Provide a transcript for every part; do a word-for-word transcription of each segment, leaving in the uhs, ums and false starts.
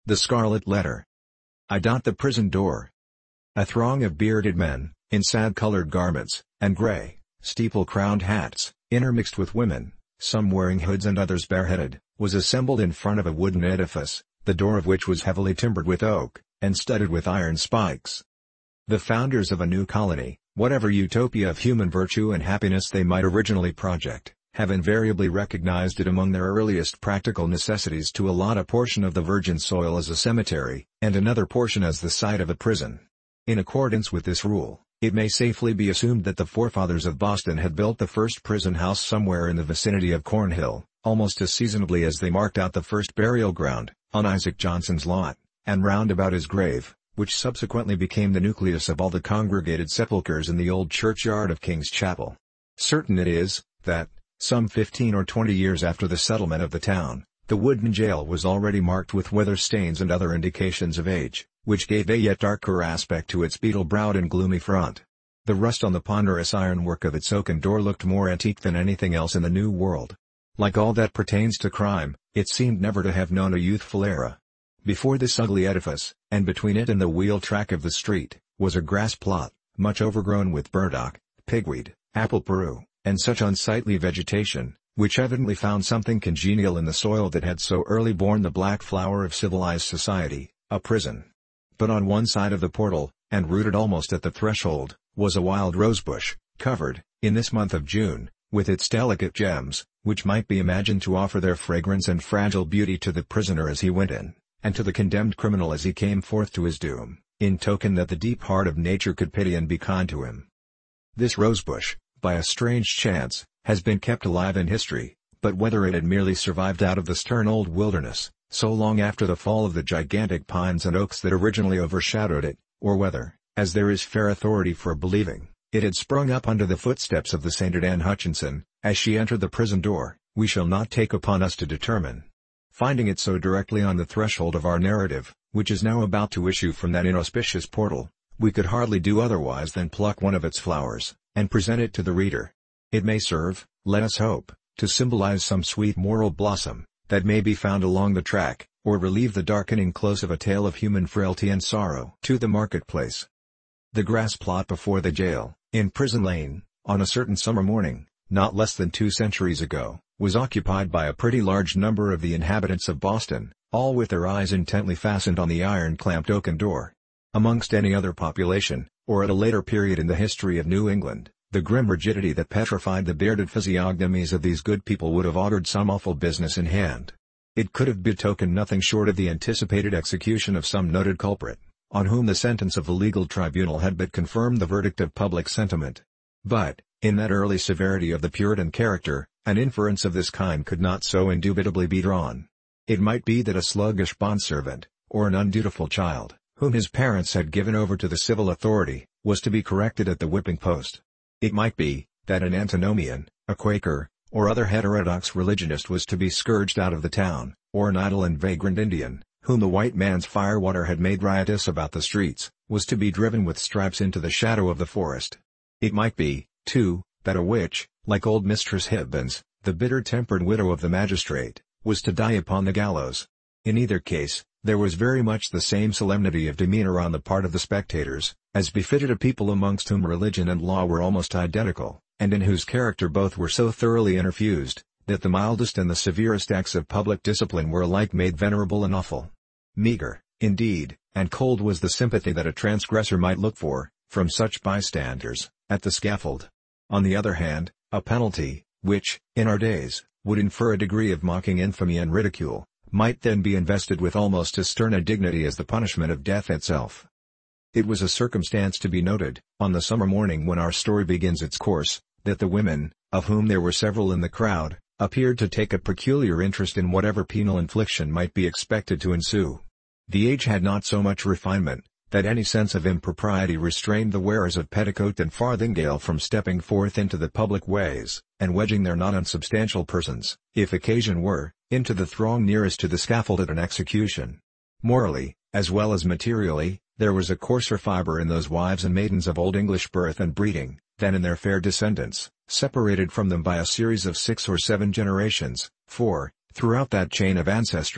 The Scarlet Letter. I doubt the prison door. A throng of bearded men, in sad-colored garments, and gray, steeple-crowned hats, intermixed with women, some wearing hoods and others bareheaded, was assembled in front of a wooden edifice, the door of which was heavily timbered with oak, and studded with iron spikes. The founders of a new colony, whatever utopia of human virtue and happiness they might originally project, have invariably recognized it among their earliest practical necessities to allot a portion of the virgin soil as a cemetery, and another portion as the site of a prison. In accordance with this rule, it may safely be assumed that the forefathers of Boston had built the first prison house somewhere in the vicinity of Cornhill, almost as seasonably as they marked out the first burial ground, on Isaac Johnson's lot, and round about his grave, which subsequently became the nucleus of all the congregated sepulchres in the old churchyard of King's Chapel. Certain it is, that, some fifteen or twenty years after the settlement of the town, the wooden jail was already marked with weather stains and other indications of age, which gave a yet darker aspect to its beetle-browed and gloomy front. The rust on the ponderous ironwork of its oaken door looked more antique than anything else in the New World. Like all that pertains to crime, it seemed never to have known a youthful era. Before this ugly edifice, and between it and the wheel track of the street, was a grass plot, much overgrown with burdock, pigweed, apple peru, and such unsightly vegetation, which evidently found something congenial in the soil that had so early borne the black flower of civilized society, a prison. But on one side of the portal, and rooted almost at the threshold, was a wild rosebush, covered, in this month of June, with its delicate gems, which might be imagined to offer their fragrance and fragile beauty to the prisoner as he went in, and to the condemned criminal as he came forth to his doom, in token that the deep heart of nature could pity and be kind to him. This rosebush, by a strange chance, has been kept alive in history, but whether it had merely survived out of the stern old wilderness, so long after the fall of the gigantic pines and oaks that originally overshadowed it, or whether, as there is fair authority for believing, it had sprung up under the footsteps of the sainted Anne Hutchinson, as she entered the prison door, we shall not take upon us to determine. Finding it so directly on the threshold of our narrative, which is now about to issue from that inauspicious portal, we could hardly do otherwise than pluck one of its flowers, and present it to the reader. It may serve, let us hope, to symbolize some sweet moral blossom, that may be found along the track, or relieve the darkening close of a tale of human frailty and sorrow. To the marketplace. The grass plot before the jail, in Prison Lane, on a certain summer morning, not less than two centuries ago, was occupied by a pretty large number of the inhabitants of Boston, all with their eyes intently fastened on the iron-clamped oaken door. Amongst any other population, or at a later period in the history of New England, the grim rigidity that petrified the bearded physiognomies of these good people would have augured some awful business in hand. It could have betokened nothing short of the anticipated execution of some noted culprit, on whom the sentence of the legal tribunal had but confirmed the verdict of public sentiment. But, in that early severity of the Puritan character, an inference of this kind could not so indubitably be drawn. It might be that a sluggish bondservant, or an undutiful child, whom his parents had given over to the civil authority, was to be corrected at the whipping post. It might be, that an antinomian, a Quaker, or other heterodox religionist was to be scourged out of the town, or an idle and vagrant Indian, whom the white man's firewater had made riotous about the streets, was to be driven with stripes into the shadow of the forest. It might be, too, that a witch, like old Mistress Hibbins, the bitter-tempered widow of the magistrate, was to die upon the gallows. In either case, there was very much the same solemnity of demeanor on the part of the spectators, as befitted a people amongst whom religion and law were almost identical, and in whose character both were so thoroughly interfused, that the mildest and the severest acts of public discipline were alike made venerable and awful. Meager, indeed, and cold was the sympathy that a transgressor might look for, from such bystanders, at the scaffold. On the other hand, a penalty, which, in our days, would infer a degree of mocking infamy and ridicule, might then be invested with almost as stern a dignity as the punishment of death itself. It was a circumstance to be noted, on the summer morning when our story begins its course, that the women, of whom there were several in the crowd, appeared to take a peculiar interest in whatever penal infliction might be expected to ensue. The age had not so much refinement, that any sense of impropriety restrained the wearers of petticoat and farthingale from stepping forth into the public ways, and wedging their not unsubstantial persons, if occasion were, into the throng nearest to the scaffold at an execution. Morally, as well as materially, there was a coarser fibre in those wives and maidens of old English birth and breeding, than in their fair descendants, separated from them by a series of six or seven generations, for, throughout that chain of ancestry,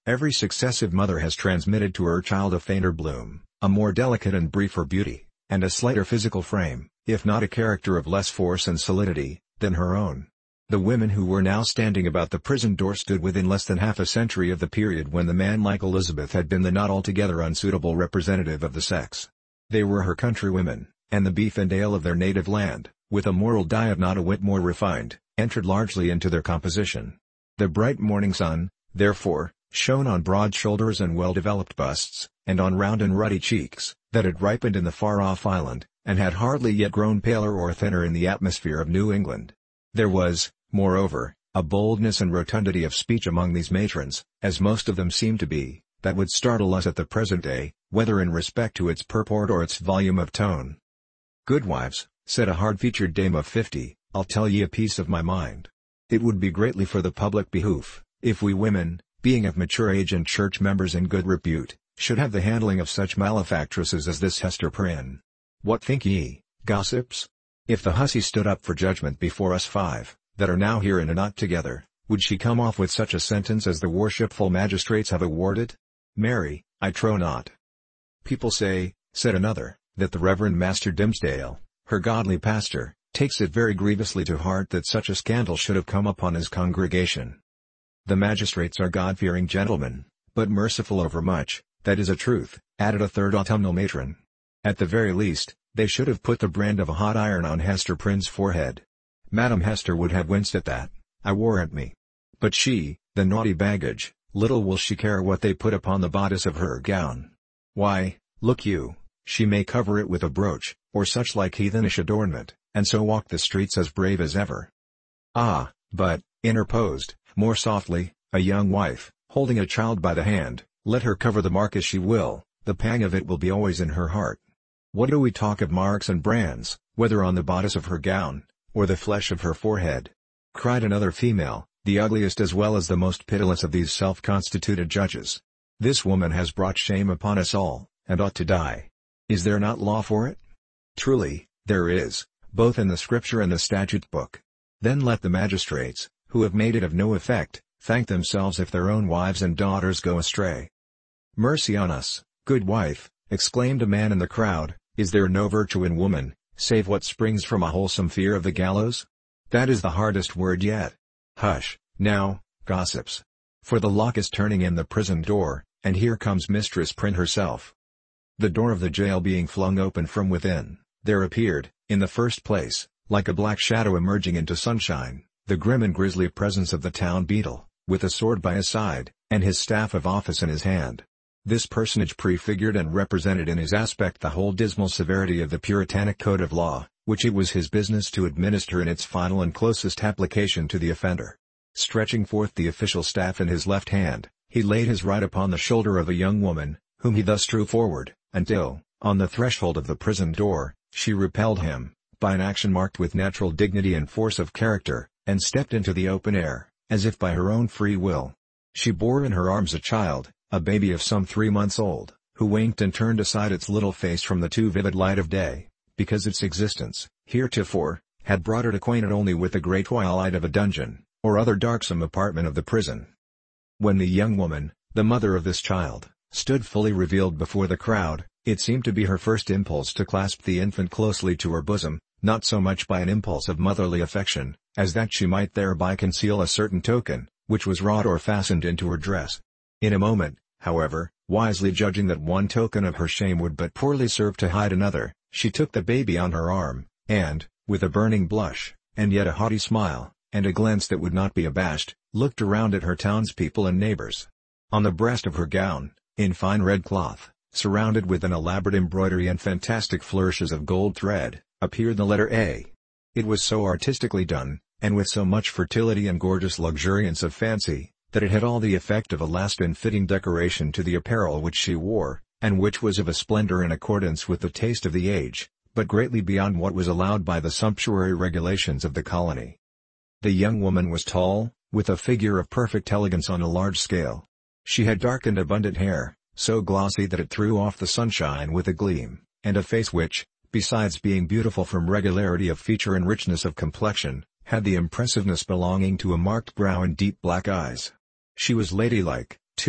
Every successive mother has transmitted to her child a fainter bloom, a more delicate and briefer beauty, and a slighter physical frame, if not a character of less force and solidity, than her own. The women who were now standing about the prison door stood within less than half a century of the period when the man like Elizabeth had been the not altogether unsuitable representative of the sex. They were her countrywomen, and the beef and ale of their native land, with a moral diet not a whit more refined, entered largely into their composition. The bright morning sun, therefore, shone on broad shoulders and well-developed busts, and on round and ruddy cheeks, that had ripened in the far-off island, and had hardly yet grown paler or thinner in the atmosphere of New England. There was, moreover, a boldness and rotundity of speech among these matrons, as most of them seemed to be, that would startle us at the present day, whether in respect to its purport or its volume of tone. "Goodwives," said a hard-featured dame of fifty, "I'll tell ye a piece of my mind. It would be greatly for the public behoof, if we women, being of mature age and church members in good repute, should have the handling of such malefactresses as this Hester Prynne. What think ye, gossips? If the hussy stood up for judgment before us five, that are now here in a knot together, would she come off with such a sentence as the worshipful magistrates have awarded? Marry, I trow not." "People say," said another, "that the Reverend Master Dimmesdale, her godly pastor, takes it very grievously to heart that such a scandal should have come upon his congregation." "The magistrates are God-fearing gentlemen, but merciful overmuch, that is a truth," added a third autumnal matron. "At the very least, they should have put the brand of a hot iron on Hester Prynne's forehead. Madam Hester would have winced at that, I warrant me. But she, the naughty baggage, little will she care what they put upon the bodice of her gown. Why, look you, she may cover it with a brooch, or such like heathenish adornment, and so walk the streets as brave as ever." "Ah, but," interposed, more softly, a young wife, holding a child by the hand, "let her cover the mark as she will, the pang of it will be always in her heart. What do we talk of marks and brands, whether on the bodice of her gown, or the flesh of her forehead?" cried another female, the ugliest as well as the most pitiless of these self-constituted judges. "This woman has brought shame upon us all, and ought to die. Is there not law for it?" "Truly, there is, both in the Scripture and the statute book. Then let the magistrates, who have made it of no effect, thank themselves if their own wives and daughters go astray." "Mercy on us, good wife," exclaimed a man in the crowd, "is there no virtue in woman, save what springs from a wholesome fear of the gallows? That is the hardest word yet. Hush, now, gossips. For the lock is turning in the prison door, and here comes Mistress Prynne herself." The door of the jail being flung open from within, there appeared, in the first place, like a black shadow emerging into sunshine, the grim and grisly presence of the town beadle, with a sword by his side, and his staff of office in his hand. This personage prefigured and represented in his aspect the whole dismal severity of the Puritanic code of law, which it was his business to administer in its final and closest application to the offender. Stretching forth the official staff in his left hand, he laid his right upon the shoulder of a young woman, whom he thus drew forward, until, on the threshold of the prison door, she repelled him, by an action marked with natural dignity and force of character, and stepped into the open air, as if by her own free will. She bore in her arms a child, a baby of some three months old, who winked and turned aside its little face from the too vivid light of day, because its existence, heretofore, had brought it acquainted only with the grey twilight of a dungeon, or other darksome apartment of the prison. When the young woman, the mother of this child, stood fully revealed before the crowd, it seemed to be her first impulse to clasp the infant closely to her bosom, not so much by an impulse of motherly affection, as that she might thereby conceal a certain token, which was wrought or fastened into her dress. In a moment, however, wisely judging that one token of her shame would but poorly serve to hide another, she took the baby on her arm, and, with a burning blush, and yet a haughty smile, and a glance that would not be abashed, looked around at her townspeople and neighbors. On the breast of her gown, in fine red cloth, surrounded with an elaborate embroidery and fantastic flourishes of gold thread, appeared the letter A. It was so artistically done, and with so much fertility and gorgeous luxuriance of fancy, that it had all the effect of a last and fitting decoration to the apparel which she wore, and which was of a splendor in accordance with the taste of the age, but greatly beyond what was allowed by the sumptuary regulations of the colony. The young woman was tall, with a figure of perfect elegance on a large scale. She had dark and abundant hair, so glossy that it threw off the sunshine with a gleam, and a face which, besides being beautiful from regularity of feature and richness of complexion, had the impressiveness belonging to a marked brow and deep black eyes. She was ladylike, too,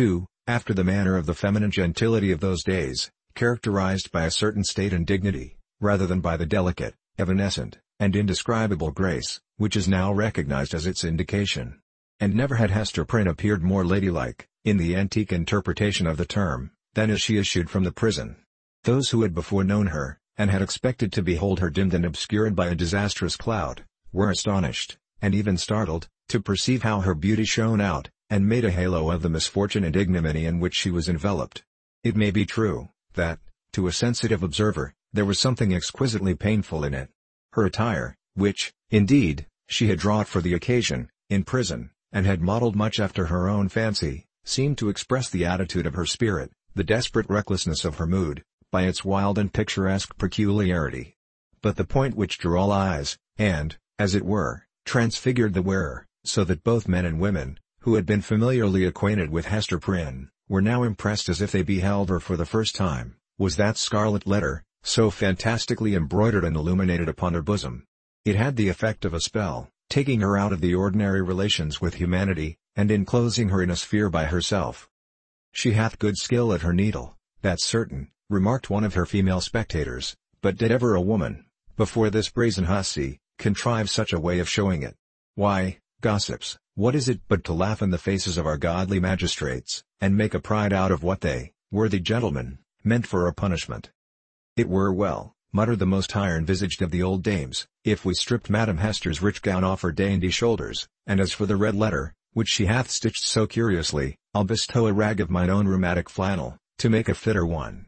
after the manner of the feminine gentility of those days, characterized by a certain state and dignity, rather than by the delicate, evanescent, and indescribable grace, which is now recognized as its indication. And never had Hester Prynne appeared more ladylike, in the antique interpretation of the term, than as she issued from the prison. Those who had before known her, and had expected to behold her dimmed and obscured by a disastrous cloud, were astonished, and even startled, to perceive how her beauty shone out, and made a halo of the misfortune and ignominy in which she was enveloped. It may be true, that, to a sensitive observer, there was something exquisitely painful in it. Her attire, which, indeed, she had wrought for the occasion, in prison, and had modelled much after her own fancy, seemed to express the attitude of her spirit, the desperate recklessness of her mood, by its wild and picturesque peculiarity. But the point which drew all eyes, and, as it were, transfigured the wearer, so that both men and women, who had been familiarly acquainted with Hester Prynne, were now impressed as if they beheld her for the first time, was that scarlet letter, so fantastically embroidered and illuminated upon her bosom. It had the effect of a spell, taking her out of the ordinary relations with humanity, and enclosing her in a sphere by herself. "She hath good skill at her needle, that's certain," remarked one of her female spectators, "but did ever a woman, before this brazen hussy, contrive such a way of showing it? Why, gossips, what is it but to laugh in the faces of our godly magistrates, and make a pride out of what they, worthy gentlemen, meant for a punishment? It were well," muttered the most iron-visaged of the old dames, "if we stripped Madam Hester's rich gown off her dainty shoulders, and as for the red letter, which she hath stitched so curiously, I'll bestow a rag of mine own rheumatic flannel, to make a fitter one."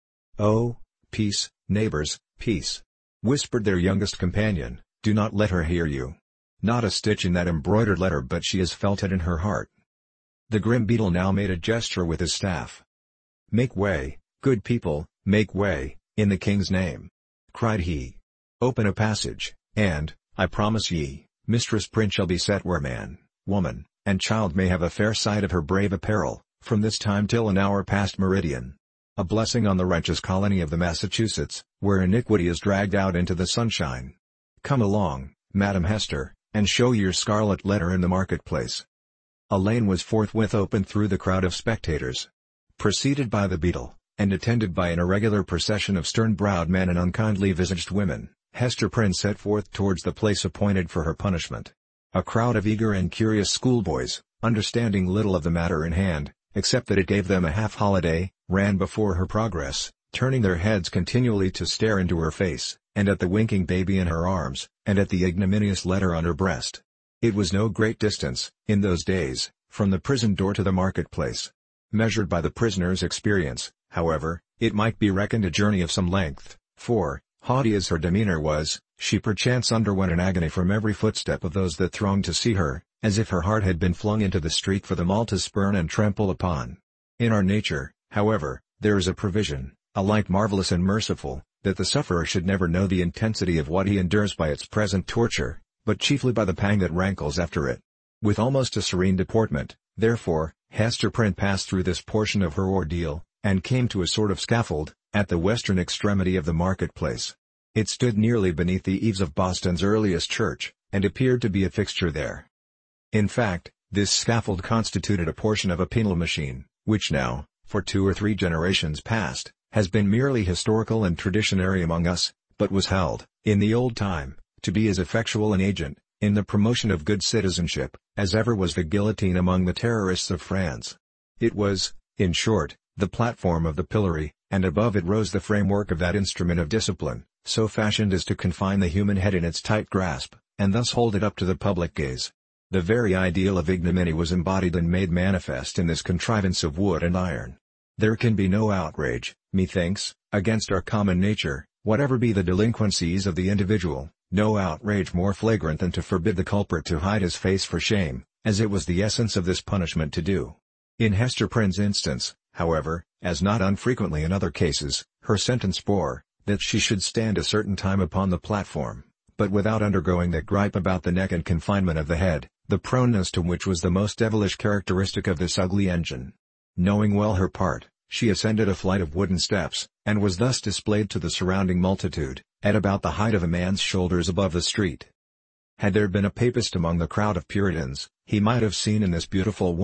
"Oh, peace, neighbors, peace," whispered their youngest companion, "do not let her hear you. Not a stitch in that embroidered letter but she has felt it in her heart." The grim beadle now made a gesture with his staff. "Make way, good people, make way, in the king's name," cried he. "Open a passage, and, I promise ye, Mistress Prynne shall be set where man, woman, and child may have a fair sight of her brave apparel, from this time till an hour past meridian. A blessing on the righteous colony of the Massachusetts, where iniquity is dragged out into the sunshine. Come along, Madam Hester, and show your scarlet letter in the marketplace." A lane was forthwith opened through the crowd of spectators. Preceded by the beadle, and attended by an irregular procession of stern-browed men and unkindly-visaged women, Hester Prynne set forth towards the place appointed for her punishment. A crowd of eager and curious schoolboys, understanding little of the matter in hand, except that it gave them a half-holiday, ran before her progress, turning their heads continually to stare into her face, and at the winking baby in her arms, and at the ignominious letter on her breast. It was no great distance, in those days, from the prison door to the marketplace. Measured by the prisoner's experience, however, it might be reckoned a journey of some length, for, haughty as her demeanor was, she perchance underwent an agony from every footstep of those that thronged to see her, as if her heart had been flung into the street for them all to spurn and trample upon. In our nature, however, there is a provision, alike marvelous and merciful, that the sufferer should never know the intensity of what he endures by its present torture, but chiefly by the pang that rankles after it. With almost a serene deportment, therefore, Hester Prynne passed through this portion of her ordeal, and came to a sort of scaffold, at the western extremity of the marketplace. It stood nearly beneath the eaves of Boston's earliest church, and appeared to be a fixture there. In fact, this scaffold constituted a portion of a penal machine, which now, for two or three generations past, has been merely historical and traditionary among us, but was held, in the old time, to be as effectual an agent, in the promotion of good citizenship, as ever was the guillotine among the terrorists of France. It was, in short, the platform of the pillory, and above it rose the framework of that instrument of discipline, so fashioned as to confine the human head in its tight grasp, and thus hold it up to the public gaze. The very ideal of ignominy was embodied and made manifest in this contrivance of wood and iron. There can be no outrage, methinks, against our common nature, whatever be the delinquencies of the individual, no outrage more flagrant than to forbid the culprit to hide his face for shame, as it was the essence of this punishment to do. In Hester Prynne's instance, however, as not unfrequently in other cases, her sentence bore, that she should stand a certain time upon the platform, but without undergoing that gripe about the neck and confinement of the head, the proneness to which was the most devilish characteristic of this ugly engine. Knowing well her part, she ascended a flight of wooden steps, and was thus displayed to the surrounding multitude, at about the height of a man's shoulders above the street. Had there been a papist among the crowd of Puritans, he might have seen in this beautiful woman,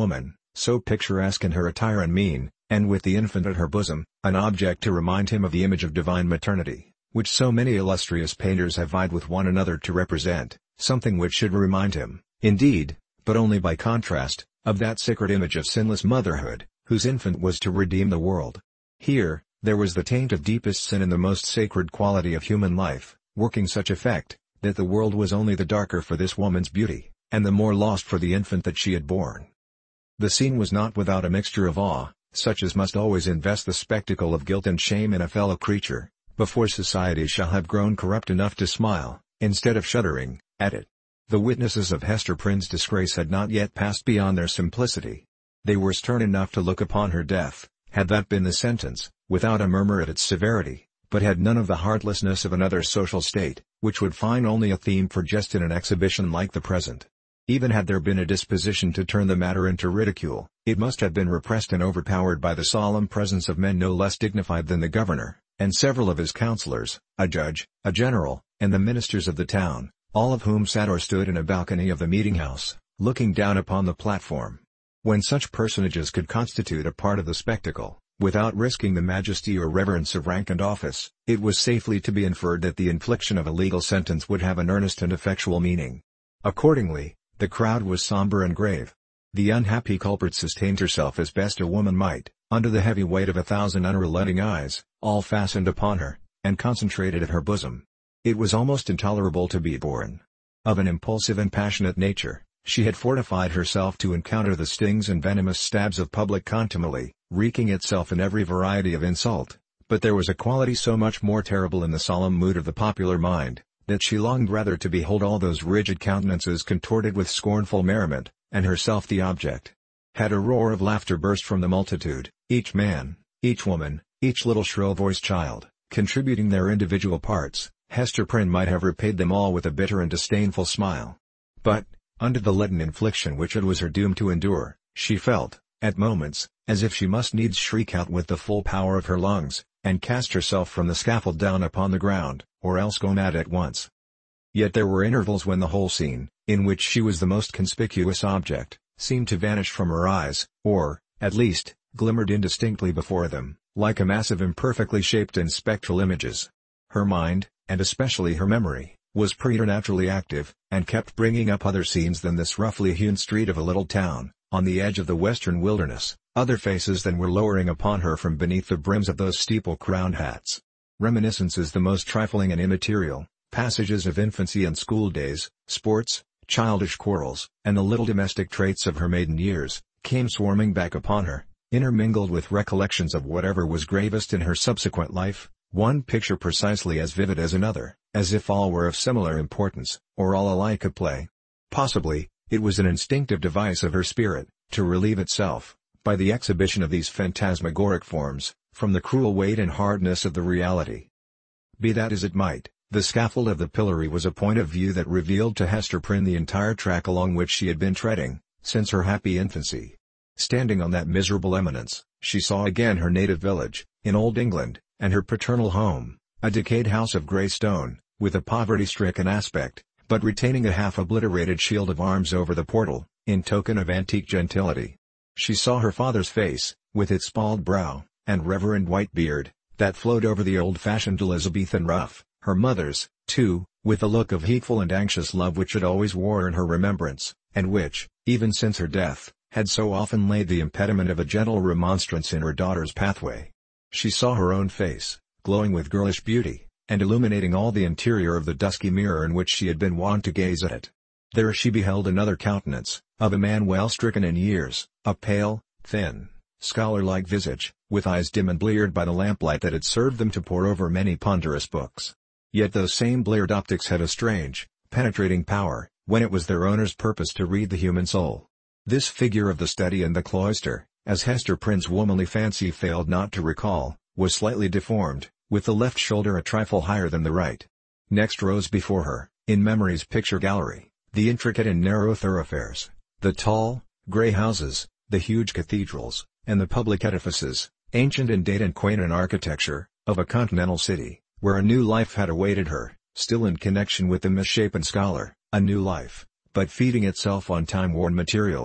so picturesque in her attire and mien, and with the infant at her bosom, an object to remind him of the image of divine maternity, which so many illustrious painters have vied with one another to represent, something which should remind him, indeed, but only by contrast, of that sacred image of sinless motherhood, whose infant was to redeem the world. Here, there was the taint of deepest sin in the most sacred quality of human life, working such effect, that the world was only the darker for this woman's beauty, and the more lost for the infant that she had borne. The scene was not without a mixture of awe, such as must always invest the spectacle of guilt and shame in a fellow creature, before society shall have grown corrupt enough to smile, instead of shuddering, at it. The witnesses of Hester Prynne's disgrace had not yet passed beyond their simplicity. They were stern enough to look upon her death, had that been the sentence, without a murmur at its severity, but had none of the heartlessness of another social state, which would find only a theme for jest in an exhibition like the present. Even had there been a disposition to turn the matter into ridicule, it must have been repressed and overpowered by the solemn presence of men no less dignified than the governor, and several of his councillors, a judge, a general, and the ministers of the town, all of whom sat or stood in a balcony of the meeting-house, looking down upon the platform. When such personages could constitute a part of the spectacle, without risking the majesty or reverence of rank and office, it was safely to be inferred that the infliction of a legal sentence would have an earnest and effectual meaning. Accordingly, the crowd was somber and grave. The unhappy culprit sustained herself as best a woman might, under the heavy weight of a thousand unrelenting eyes, all fastened upon her, and concentrated at her bosom. It was almost intolerable to be borne. Of an impulsive and passionate nature, she had fortified herself to encounter the stings and venomous stabs of public contumely, wreaking itself in every variety of insult, but there was a quality so much more terrible in the solemn mood of the popular mind, that she longed rather to behold all those rigid countenances contorted with scornful merriment, and herself the object. Had a roar of laughter burst from the multitude, each man, each woman, each little shrill-voiced child, contributing their individual parts, Hester Prynne might have repaid them all with a bitter and disdainful smile. But, under the leaden infliction which it was her doom to endure, she felt, at moments, as if she must needs shriek out with the full power of her lungs, and cast herself from the scaffold down upon the ground, or else go mad at once. Yet there were intervals when the whole scene, in which she was the most conspicuous object, seemed to vanish from her eyes, or, at least, glimmered indistinctly before them, like a mass of imperfectly shaped and spectral images. Her mind, and especially her memory, was preternaturally active, and kept bringing up other scenes than this roughly hewn street of a little town, on the edge of the western wilderness, other faces than were lowering upon her from beneath the brims of those steeple-crowned hats. Reminiscences the most trifling and immaterial, passages of infancy and school days, sports, childish quarrels, and the little domestic traits of her maiden years, came swarming back upon her, intermingled with recollections of whatever was gravest in her subsequent life, one picture precisely as vivid as another, as if all were of similar importance, or all alike a play. Possibly, it was an instinctive device of her spirit, to relieve itself, by the exhibition of these phantasmagoric forms, from the cruel weight and hardness of the reality. Be that as it might, the scaffold of the pillory was a point of view that revealed to Hester Prynne the entire track along which she had been treading, since her happy infancy. Standing on that miserable eminence, she saw again her native village, in Old England, and her paternal home, a decayed house of grey stone, with a poverty-stricken aspect, but retaining a half-obliterated shield of arms over the portal, in token of antique gentility. She saw her father's face, with its bald brow, and reverend white beard, that flowed over the old-fashioned Elizabethan ruff, her mother's, too, with the look of heedful and anxious love which had always worn her remembrance, and which, even since her death, had so often laid the impediment of a gentle remonstrance in her daughter's pathway. She saw her own face, glowing with girlish beauty, and illuminating all the interior of the dusky mirror in which she had been wont to gaze at it. There she beheld another countenance, of a man well stricken in years, a pale, thin, scholar-like visage, with eyes dim and bleared by the lamplight that had served them to pore over many ponderous books. Yet those same bleared optics had a strange, penetrating power, when it was their owner's purpose to read the human soul. This figure of the study and the cloister, as Hester Prynne's womanly fancy failed not to recall, was slightly deformed, with the left shoulder a trifle higher than the right. Next rose before her, in memory's picture gallery, the intricate and narrow thoroughfares, the tall, grey houses, the huge cathedrals, and the public edifices, ancient in date and quaint in architecture, of a continental city, where a new life had awaited her, still in connection with the misshapen scholar, a new life, but feeding itself on time-worn materials,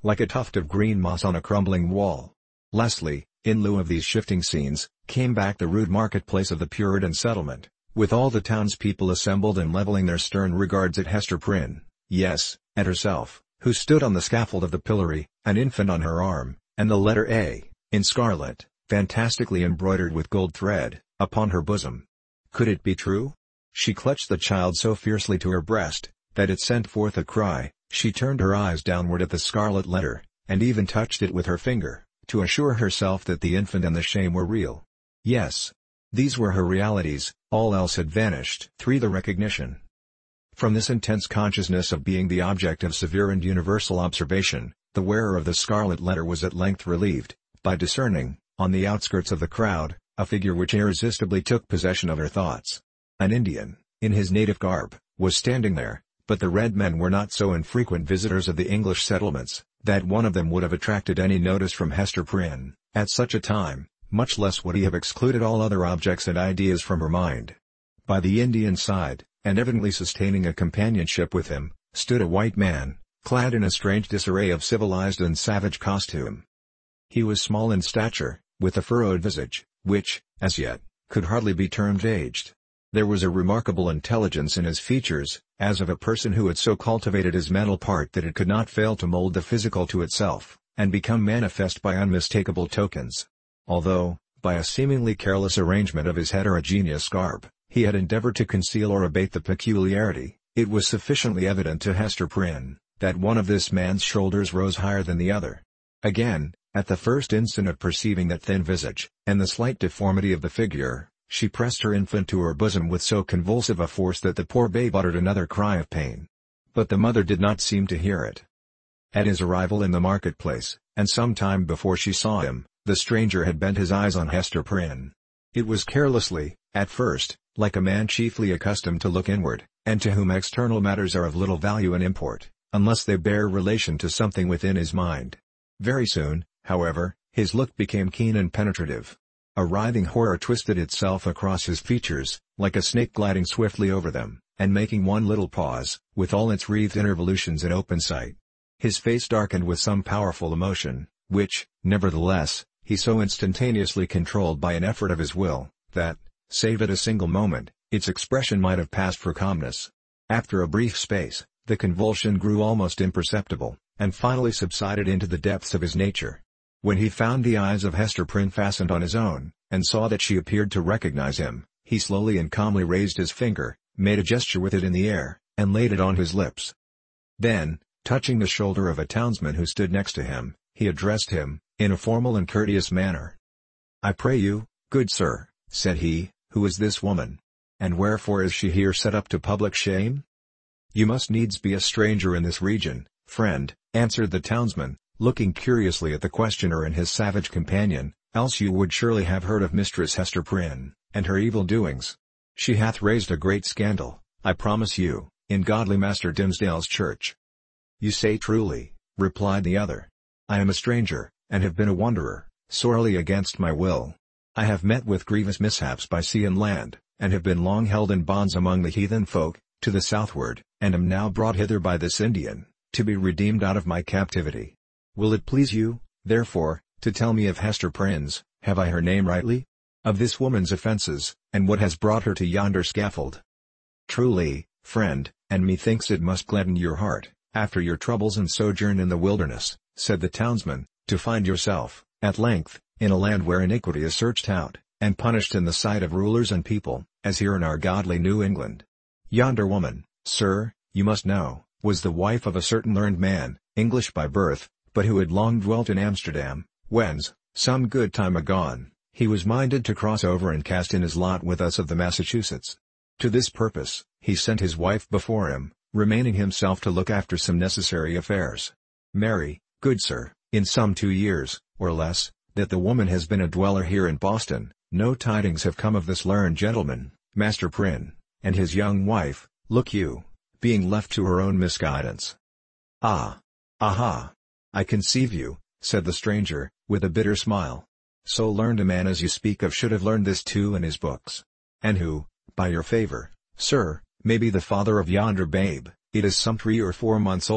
like a tuft of green moss on a crumbling wall. Lastly, in lieu of these shifting scenes, came back the rude marketplace of the Puritan settlement, with all the townspeople assembled and leveling their stern regards at Hester Prynne, yes, at herself, who stood on the scaffold of the pillory, an infant on her arm, and the letter A, in scarlet, fantastically embroidered with gold thread, upon her bosom. Could it be true? She clutched the child so fiercely to her breast, that it sent forth a cry. She turned her eyes downward at the scarlet letter, and even touched it with her finger, to assure herself that the infant and the shame were real. Yes. These were her realities, all else had vanished. three The recognition. From this intense consciousness of being the object of severe and universal observation, the wearer of the scarlet letter was at length relieved, by discerning, on the outskirts of the crowd, a figure which irresistibly took possession of her thoughts. An Indian, in his native garb, was standing there, but the red men were not so infrequent visitors of the English settlements, that one of them would have attracted any notice from Hester Prynne, at such a time, much less would he have excluded all other objects and ideas from her mind. By the Indian's side, and evidently sustaining a companionship with him, stood a white man, clad in a strange disarray of civilized and savage costume. He was small in stature, with a furrowed visage, which, as yet, could hardly be termed aged. There was a remarkable intelligence in his features, as of a person who had so cultivated his mental part that it could not fail to mold the physical to itself, and become manifest by unmistakable tokens. Although, by a seemingly careless arrangement of his heterogeneous garb, he had endeavored to conceal or abate the peculiarity, it was sufficiently evident to Hester Prynne, that one of this man's shoulders rose higher than the other. Again, at the first instant of perceiving that thin visage, and the slight deformity of the figure, she pressed her infant to her bosom with so convulsive a force that the poor babe uttered another cry of pain. But the mother did not seem to hear it. At his arrival in the marketplace, and some time before she saw him, the stranger had bent his eyes on Hester Prynne. It was carelessly, at first, like a man chiefly accustomed to look inward, and to whom external matters are of little value and import, unless they bear relation to something within his mind. Very soon, however, his look became keen and penetrative. A writhing horror twisted itself across his features, like a snake gliding swiftly over them, and making one little pause, with all its wreathed involutions in open sight. His face darkened with some powerful emotion, which, nevertheless, he so instantaneously controlled by an effort of his will, that, save at a single moment, its expression might have passed for calmness. After a brief space, the convulsion grew almost imperceptible, and finally subsided into the depths of his nature. When he found the eyes of Hester Prynne fastened on his own, and saw that she appeared to recognize him, he slowly and calmly raised his finger, made a gesture with it in the air, and laid it on his lips. Then, touching the shoulder of a townsman who stood next to him, he addressed him, in a formal and courteous manner. "I pray you, good sir," said he, "who is this woman? And wherefore is she here set up to public shame?" "You must needs be a stranger in this region, friend," answered the townsman, looking curiously at the questioner and his savage companion, "else you would surely have heard of Mistress Hester Prynne, and her evil doings. She hath raised a great scandal, I promise you, in godly Master Dimmesdale's church." "You say truly," replied the other. "I am a stranger, and have been a wanderer, sorely against my will. I have met with grievous mishaps by sea and land, and have been long held in bonds among the heathen folk, to the southward, and am now brought hither by this Indian, to be redeemed out of my captivity. Will it please you, therefore, to tell me of Hester Prynne's, have I her name rightly? Of this woman's offences, and what has brought her to yonder scaffold?" "Truly, friend, and methinks it must gladden your heart, after your troubles and sojourn in the wilderness," said the townsman, "to find yourself, at length, in a land where iniquity is searched out, and punished in the sight of rulers and people, as here in our godly New England. Yonder woman, sir, you must know, was the wife of a certain learned man, English by birth, but who had long dwelt in Amsterdam, whence, some good time agone, he was minded to cross over and cast in his lot with us of the Massachusetts. To this purpose, he sent his wife before him, remaining himself to look after some necessary affairs. Marry, good sir, in some two years, or less, that the woman has been a dweller here in Boston, no tidings have come of this learned gentleman, Master Prynne, and his young wife, look you, being left to her own misguidance." "Ah! Aha! I conceive you," said the stranger, with a bitter smile. "So learned a man as you speak of should have learned this too in his books. And who, by your favor, sir, may be the father of yonder babe? It is some three or four months old,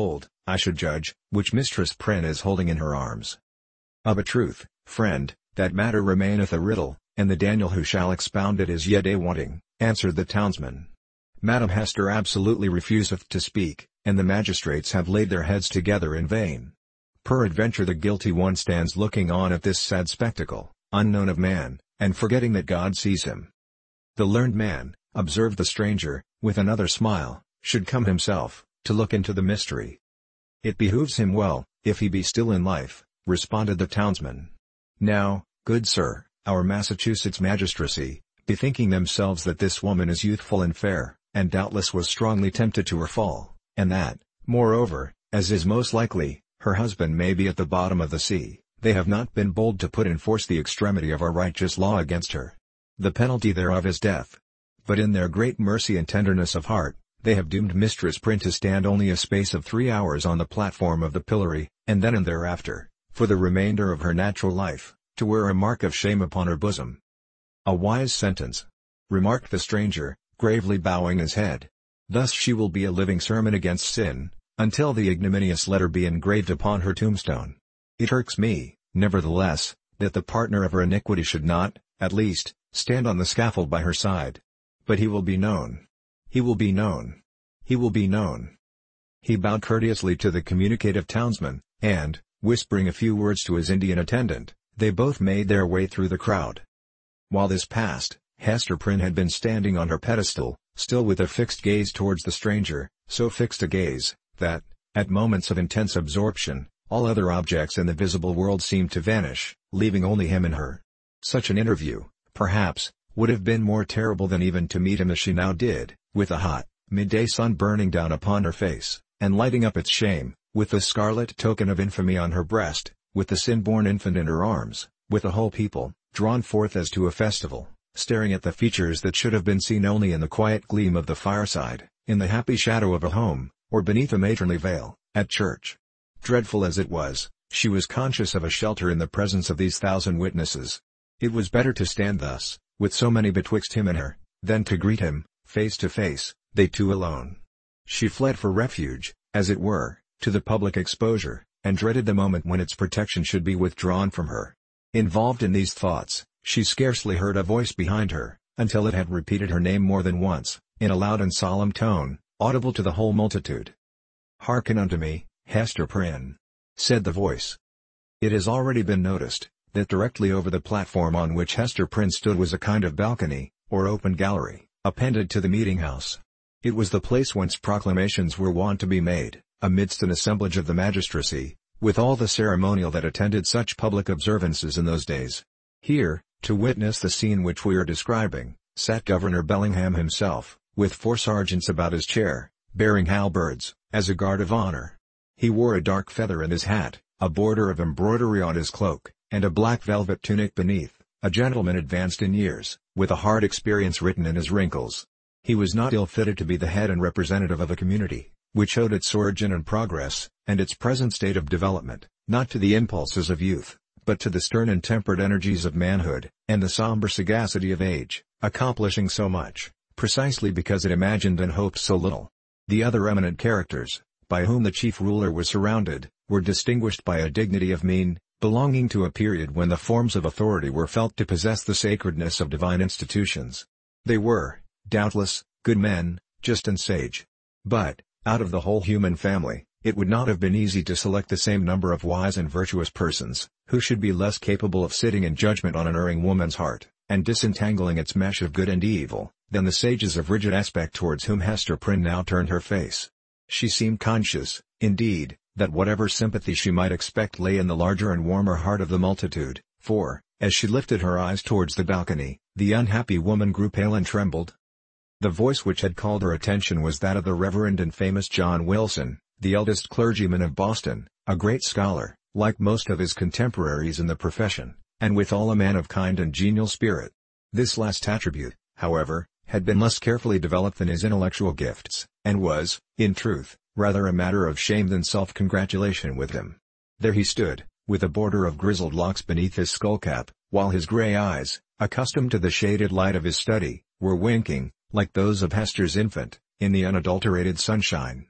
I should judge, which Mistress Prynne is holding in her arms. Of a truth, friend, that matter remaineth a riddle, and the Daniel who shall expound it is yet a wanting, answered the townsman. Madam Hester absolutely refuseth to speak, and the magistrates have laid their heads together in vain. Peradventure the guilty one stands looking on at this sad spectacle, unknown of man, and forgetting that God sees him. The learned man, observed the stranger, with another smile, should come himself, to look into the mystery. It behooves him well, if he be still in life, responded the townsman. Now, good sir, our Massachusetts magistracy, bethinking themselves that this woman is youthful and fair, and doubtless was strongly tempted to her fall, and that, moreover, as is most likely, her husband may be at the bottom of the sea, they have not been bold to put in force the extremity of our righteous law against her. The penalty thereof is death. But in their great mercy and tenderness of heart, they have doomed Mistress Prynne to stand only a space of three hours on the platform of the pillory, and then and thereafter, for the remainder of her natural life, to wear a mark of shame upon her bosom. A wise sentence, remarked the stranger, gravely bowing his head. Thus she will be a living sermon against sin, until the ignominious letter be engraved upon her tombstone. It irks me, nevertheless, that the partner of her iniquity should not, at least, stand on the scaffold by her side. But he will be known. He will be known. He will be known. He bowed courteously to the communicative townsman, and, whispering a few words to his Indian attendant, they both made their way through the crowd. While this passed, Hester Prynne had been standing on her pedestal, still with a fixed gaze towards the stranger, so fixed a gaze, that, at moments of intense absorption, all other objects in the visible world seemed to vanish, leaving only him and her. Such an interview, perhaps, would have been more terrible than even to meet him as she now did, with the hot, midday sun burning down upon her face, and lighting up its shame, with the scarlet token of infamy on her breast, with the sin-born infant in her arms, with the whole people, drawn forth as to a festival, staring at the features that should have been seen only in the quiet gleam of the fireside, in the happy shadow of a home, or beneath a matronly veil, at church. Dreadful as it was, she was conscious of a shelter in the presence of these thousand witnesses. It was better to stand thus, with so many betwixt him and her, than to greet him, face to face, they two alone. She fled for refuge, as it were, to the public exposure, and dreaded the moment when its protection should be withdrawn from her. Involved in these thoughts, she scarcely heard a voice behind her, until it had repeated her name more than once, in a loud and solemn tone, audible to the whole multitude. "Hearken unto me, Hester Prynne," said the voice. It has already been noticed, that directly over the platform on which Hester Prynne stood was a kind of balcony, or open gallery, appended to the meeting-house. It was the place whence proclamations were wont to be made, amidst an assemblage of the magistracy, with all the ceremonial that attended such public observances in those days. Here, to witness the scene which we are describing, sat Governor Bellingham himself, with four sergeants about his chair, bearing halberds, as a guard of honor. He wore a dark feather in his hat, a border of embroidery on his cloak, and a black velvet tunic beneath, a gentleman advanced in years, with a hard experience written in his wrinkles. He was not ill-fitted to be the head and representative of a community, which owed its origin and progress, and its present state of development, not to the impulses of youth, but to the stern and tempered energies of manhood, and the somber sagacity of age, accomplishing so much, precisely because it imagined and hoped so little. The other eminent characters, by whom the chief ruler was surrounded, were distinguished by a dignity of mien, belonging to a period when the forms of authority were felt to possess the sacredness of divine institutions. They were, doubtless, good men, just and sage. But, out of the whole human family, it would not have been easy to select the same number of wise and virtuous persons, who should be less capable of sitting in judgment on an erring woman's heart, and disentangling its mesh of good and evil, than the sages of rigid aspect towards whom Hester Prynne now turned her face. She seemed conscious, indeed, that whatever sympathy she might expect lay in the larger and warmer heart of the multitude, for, as she lifted her eyes towards the balcony, the unhappy woman grew pale and trembled. The voice which had called her attention was that of the Reverend and famous John Wilson, the eldest clergyman of Boston, a great scholar, like most of his contemporaries in the profession, and withal a man of kind and genial spirit. This last attribute, however, had been less carefully developed than his intellectual gifts, and was, in truth, rather a matter of shame than self-congratulation with him. There he stood, with a border of grizzled locks beneath his skullcap, while his grey eyes, accustomed to the shaded light of his study, were winking, like those of Hester's infant, in the unadulterated sunshine.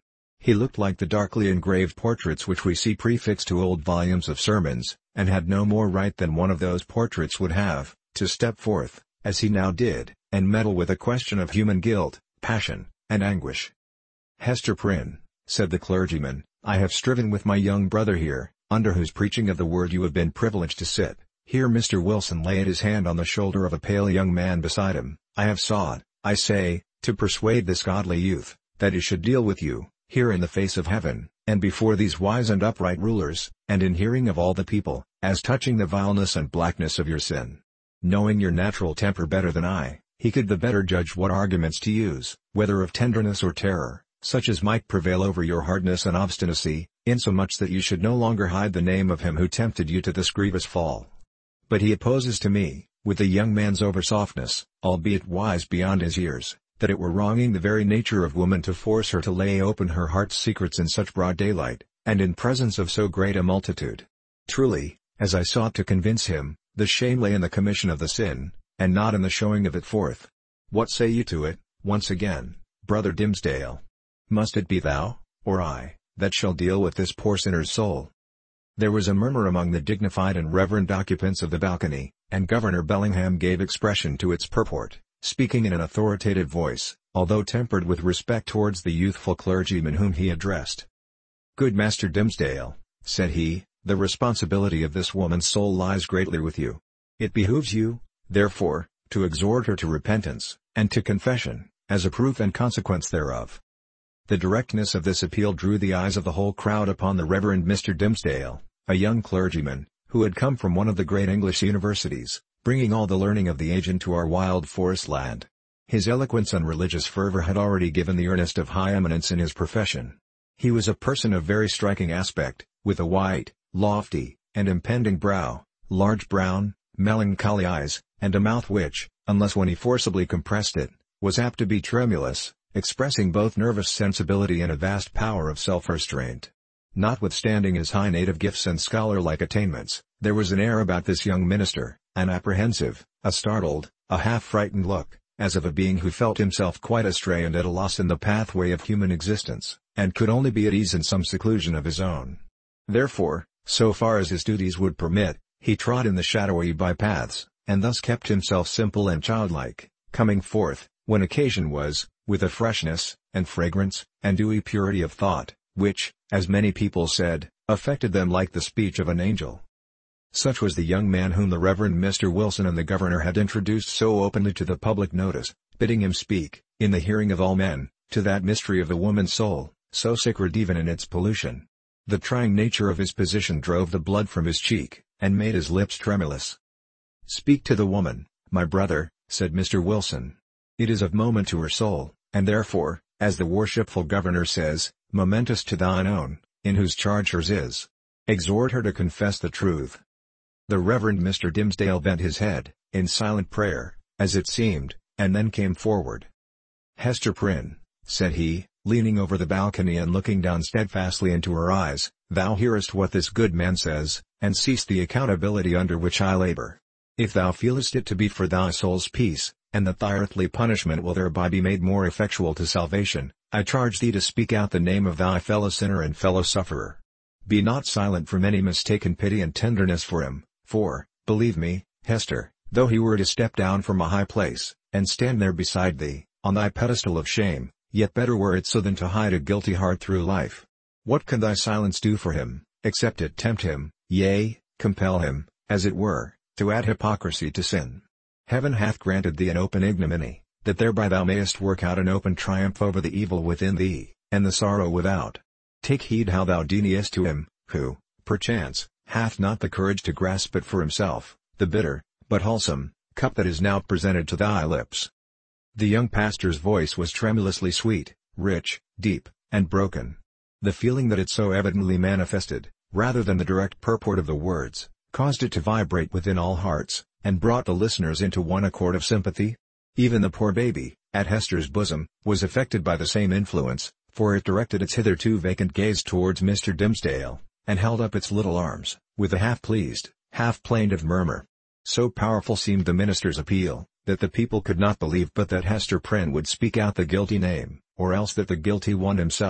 He looked like the darkly engraved portraits which we see prefixed to old volumes of sermons, and had no more right than one of those portraits would have, to step forth, as he now did, and meddle with a question of human guilt, passion, and anguish. "Hester Prynne," said the clergyman, "I have striven with my young brother here, under whose preaching of the word you have been privileged to sit." Here Mister Wilson laid his hand on the shoulder of a pale young man beside him. "I have sought, I say, to persuade this godly youth, that he should deal with you, here in the face of heaven, and before these wise and upright rulers, and in hearing of all the people, as touching the vileness and blackness of your sin. Knowing your natural temper better than I, he could the better judge what arguments to use, whether of tenderness or terror, such as might prevail over your hardness and obstinacy, insomuch that you should no longer hide the name of him who tempted you to this grievous fall. But he opposes to me, with the young man's over-softness, albeit wise beyond his years, that it were wronging the very nature of woman to force her to lay open her heart's secrets in such broad daylight, and in presence of so great a multitude. Truly, as I sought to convince him, the shame lay in the commission of the sin, and not in the showing of it forth. What say you to it, once again, Brother Dimmesdale? Must it be thou, or I, that shall deal with this poor sinner's soul?" There was a murmur among the dignified and reverend occupants of the balcony, and Governor Bellingham gave expression to its purport, speaking in an authoritative voice, although tempered with respect towards the youthful clergyman whom he addressed. "Good Master Dimmesdale," said he, "the responsibility of this woman's soul lies greatly with you. It behooves you, therefore, to exhort her to repentance, and to confession, as a proof and consequence thereof." The directness of this appeal drew the eyes of the whole crowd upon the Reverend Mister Dimmesdale, a young clergyman, who had come from one of the great English universities, bringing all the learning of the age into our wild forest land. His eloquence and religious fervor had already given the earnest of high eminence in his profession. He was a person of very striking aspect, with a white, lofty, and impending brow, large brown, melancholy eyes, and a mouth which, unless when he forcibly compressed it, was apt to be tremulous, expressing both nervous sensibility and a vast power of self-restraint. Notwithstanding his high native gifts and scholar-like attainments, there was an air about this young minister, an apprehensive, a startled, a half-frightened look, as of a being who felt himself quite astray and at a loss in the pathway of human existence, and could only be at ease in some seclusion of his own. Therefore, so far as his duties would permit, he trod in the shadowy by-paths, and thus kept himself simple and childlike, coming forth, when occasion was, with a freshness, and fragrance, and dewy purity of thought, which, as many people said, affected them like the speech of an angel. Such was the young man whom the Reverend Mister Wilson and the Governor had introduced so openly to the public notice, bidding him speak, in the hearing of all men, to that mystery of the woman's soul, so sacred even in its pollution. The trying nature of his position drove the blood from his cheek, and made his lips tremulous. "Speak to the woman, my brother," said Mister Wilson. "It is of moment to her soul, and therefore, as the worshipful Governor says, momentous to thine own, in whose charge hers is. Exhort her to confess the truth." The Reverend Mister Dimmesdale bent his head, in silent prayer, as it seemed, and then came forward. "Hester Prynne," said he, leaning over the balcony and looking down steadfastly into her eyes, "thou hearest what this good man says, and seest the accountability under which I labor. If thou feelest it to be for thy soul's peace, and that thy earthly punishment will thereby be made more effectual to salvation, I charge thee to speak out the name of thy fellow sinner and fellow sufferer. Be not silent from any mistaken pity and tenderness for him, for, believe me, Hester, though he were to step down from a high place, and stand there beside thee, on thy pedestal of shame, yet better were it so than to hide a guilty heart through life. What can thy silence do for him, except it tempt him, yea, compel him, as it were, to add hypocrisy to sin? Heaven hath granted thee an open ignominy, that thereby thou mayest work out an open triumph over the evil within thee, and the sorrow without. Take heed how thou deniest to him, who, perchance, hath not the courage to grasp it for himself, the bitter, but wholesome, cup that is now presented to thy lips." The young pastor's voice was tremulously sweet, rich, deep, and broken. The feeling that it so evidently manifested, rather than the direct purport of the words, caused it to vibrate within all hearts, and brought the listeners into one accord of sympathy. Even the poor baby, at Hester's bosom, was affected by the same influence, for it directed its hitherto vacant gaze towards Mister Dimmesdale, and held up its little arms, with a half-pleased, half-plaintive murmur. So powerful seemed the minister's appeal, that the people could not believe but that Hester Prynne would speak out the guilty name, or else that the guilty one himself,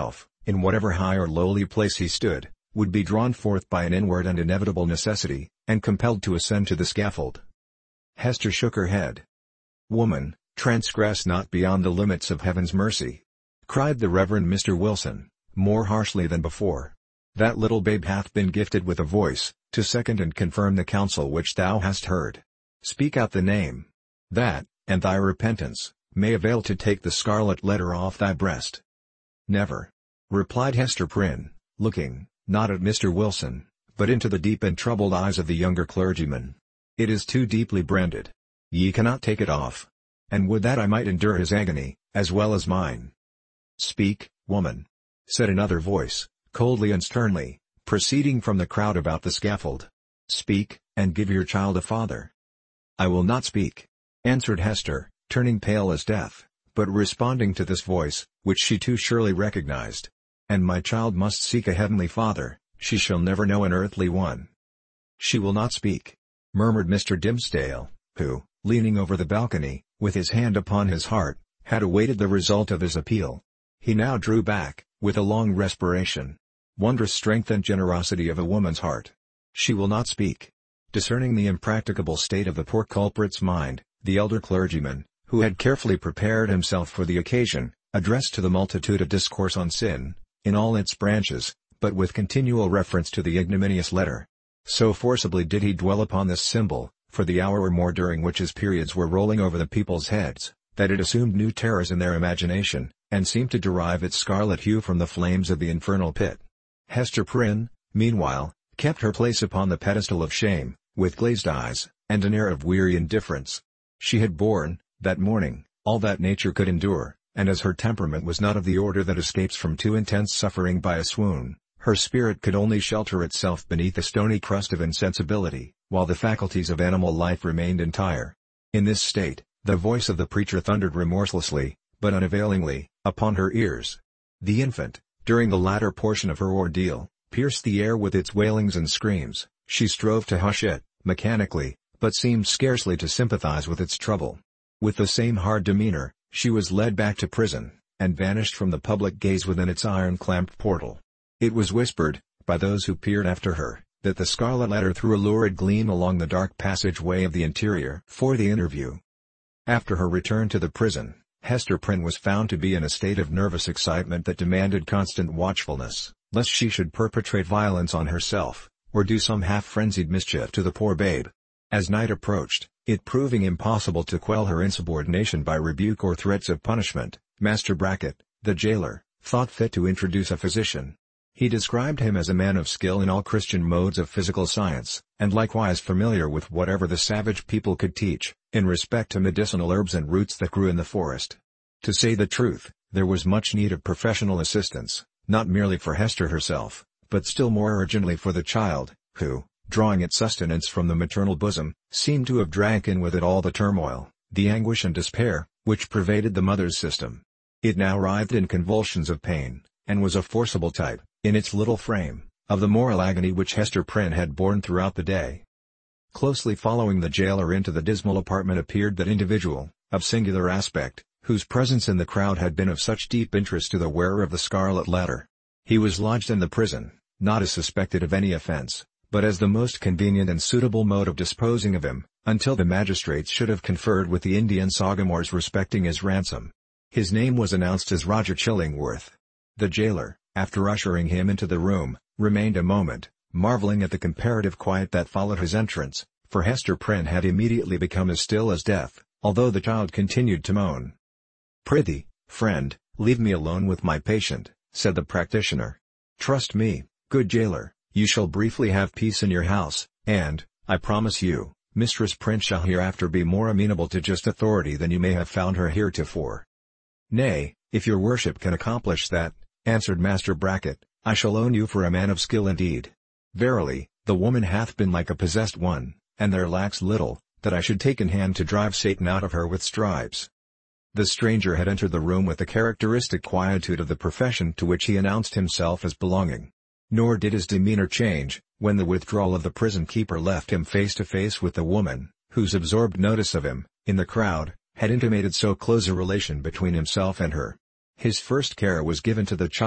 in whatever high or lowly place he stood, would be drawn forth by an inward and inevitable necessity, and compelled to ascend to the scaffold. Hester shook her head. "Woman, transgress not beyond the limits of heaven's mercy," cried the Reverend Mister Wilson, more harshly than before. "That little babe hath been gifted with a voice, to second and confirm the counsel which thou hast heard. Speak out the name. That, and thy repentance, may avail to take the scarlet letter off thy breast." "Never," replied Hester Prynne, looking, not at Mister Wilson, but into the deep and troubled eyes of the younger clergyman. "It is too deeply branded. Ye cannot take it off. And would that I might endure his agony, as well as mine." "Speak, woman," said another voice, coldly and sternly, proceeding from the crowd about the scaffold. "Speak, and give your child a father." "I will not speak," answered Hester, turning pale as death, but responding to this voice, which she too surely recognized. "And my child must seek a heavenly father, she shall never know an earthly one." "She will not speak," murmured Mister Dimmesdale, who, leaning over the balcony, with his hand upon his heart, had awaited the result of his appeal. He now drew back, with a long respiration. Wondrous strength and generosity of a woman's heart. "She will not speak." Discerning the impracticable state of the poor culprit's mind, the elder clergyman, who had carefully prepared himself for the occasion, addressed to the multitude a discourse on sin, in all its branches, but with continual reference to the ignominious letter. So forcibly did he dwell upon this symbol, for the hour or more during which his periods were rolling over the people's heads, that it assumed new terrors in their imagination, and seemed to derive its scarlet hue from the flames of the infernal pit. Hester Prynne, meanwhile, kept her place upon the pedestal of shame, with glazed eyes, and an air of weary indifference. She had borne, that morning, all that nature could endure, and as her temperament was not of the order that escapes from too intense suffering by a swoon, her spirit could only shelter itself beneath a stony crust of insensibility, while the faculties of animal life remained entire. In this state, the voice of the preacher thundered remorselessly, but unavailingly, upon her ears. The infant, during the latter portion of her ordeal, pierced the air with its wailings and screams. She strove to hush it, mechanically, but seemed scarcely to sympathize with its trouble. With the same hard demeanor, she was led back to prison, and vanished from the public gaze within its iron-clamped portal. It was whispered, by those who peered after her, that the scarlet letter threw a lurid gleam along the dark passage-way of the interior for the interview. After her return to the prison, Hester Prynne was found to be in a state of nervous excitement that demanded constant watchfulness, lest she should perpetrate violence on herself, or do some half-frenzied mischief to the poor babe. As night approached, it proving impossible to quell her insubordination by rebuke or threats of punishment, Master Brackett, the jailer, thought fit to introduce a physician. He described him as a man of skill in all Christian modes of physical science, and likewise familiar with whatever the savage people could teach, in respect to medicinal herbs and roots that grew in the forest. To say the truth, there was much need of professional assistance, not merely for Hester herself, but still more urgently for the child, who, drawing its sustenance from the maternal bosom, seemed to have drank in with it all the turmoil, the anguish and despair, which pervaded the mother's system. It now writhed in convulsions of pain, and was a forcible type, in its little frame, of the moral agony which Hester Prynne had borne throughout the day. Closely following the jailer into the dismal apartment appeared that individual, of singular aspect, whose presence in the crowd had been of such deep interest to the wearer of the scarlet letter. He was lodged in the prison, not as suspected of any offense, but as the most convenient and suitable mode of disposing of him, until the magistrates should have conferred with the Indian Sagamores respecting his ransom. His name was announced as Roger Chillingworth. The jailer, after ushering him into the room, remained a moment, marveling at the comparative quiet that followed his entrance, for Hester Prynne had immediately become as still as death, although the child continued to moan. "Prithee, friend, leave me alone with my patient," said the practitioner. "Trust me, good jailer, you shall briefly have peace in your house, and, I promise you, Mistress Prynne shall hereafter be more amenable to just authority than you may have found her heretofore." "Nay, if your worship can accomplish that," answered Master Brackett, "I shall own you for a man of skill indeed. Verily, the woman hath been like a possessed one, and there lacks little, that I should take in hand to drive Satan out of her with stripes." The stranger had entered the room with the characteristic quietude of the profession to which he announced himself as belonging. Nor did his demeanor change, when the withdrawal of the prison keeper left him face to face with the woman, whose absorbed notice of him, in the crowd, had intimated so close a relation between himself and her. His first care was given to the child,